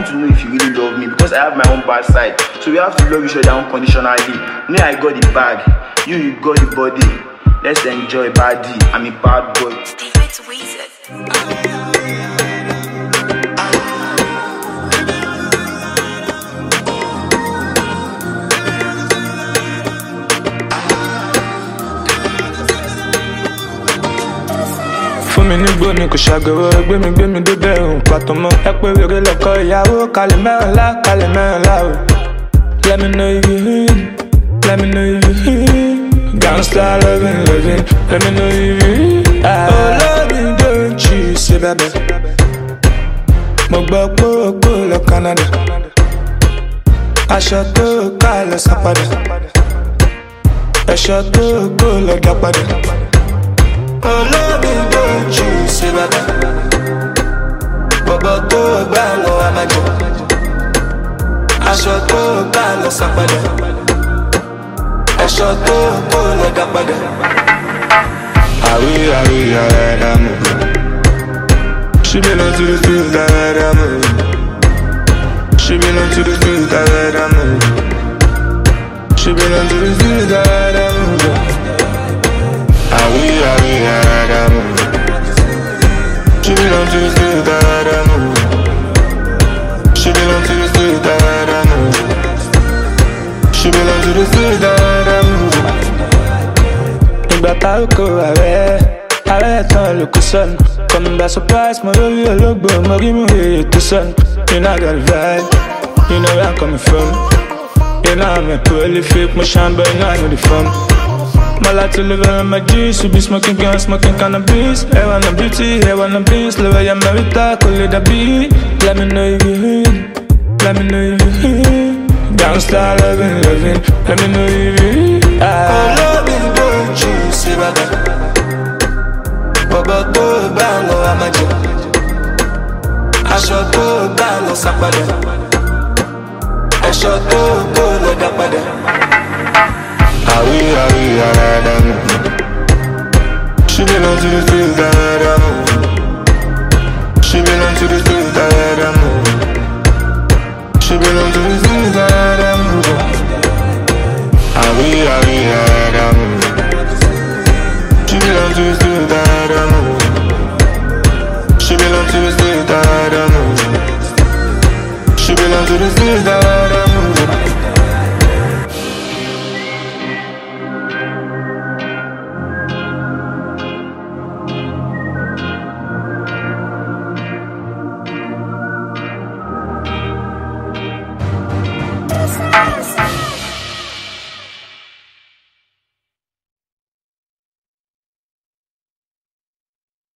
want to know if you really love me because I have my own bad side. So we have to love each other unconditionally. Me, I got the bag, you got the body. Let's enjoy body. I'm a bad boy. Fún mi ní gbóni kò ṣàgọ̀wọ́ gbé mi débẹ̀ òun pàtó mọ́. Ẹ pé wèrè lọ́kọ ìyàwó kalẹ̀ mẹ́rìnlá o. Let me know if you hear, let me know if you hear. Gangsta loving, let me know if you hear. Oh love me don't you say baby. Mo gbọ́ pé o kò lọ Canada. Aṣọ tó ká lọ sápadà. Ẹ̀ṣọ́ tó kò lọ dá padà. Oh love me don't you say baby. Bọ̀bọ̀ tó gbà lọ amájọ. Aṣọ tó ká lọ sápadà. Ẹ̀ṣọ́ tó kò lọ dá padà. I'm she belong to the streets that I'm in. She belong to the streets that I'm in. She belong to the streets that I'm in. She belong to the streets that I'm in. She belong to the streets that I'm in. She belong to the streets that I'm in. Ìgbà tá ò kó ààrẹ tán ló kó sọnù. Coming by surprise, my baby, I look good, my give me here to sun. You know I got a vibe, you know where I'm coming from. You know I'm a prolific, my shine, but you know I know the fun. My life to live on my G's, we be smoking guns, smoking cannabis. Hair on the beauty, hair on the beast, live where you're married, call it a beat. Let me know if you hear, let me know if you hear. Gangsta loving, let me know if you hear. Oh, love me, don't you see my God. Bọ̀bọ̀ tó gbà lọ amájọ. Aṣọ tó gbà lọ sápadà. Ẹ̀ṣọ́ tó kò lọ dá padà. Àríyànjú. She belong to the streets that I'm in. She belong to the streets that I'm in. She belong to the streets that I'm in. Àríyànjú. She belong to the streets that I'm in. She belong to the streets that I'm in. She belong to the streets that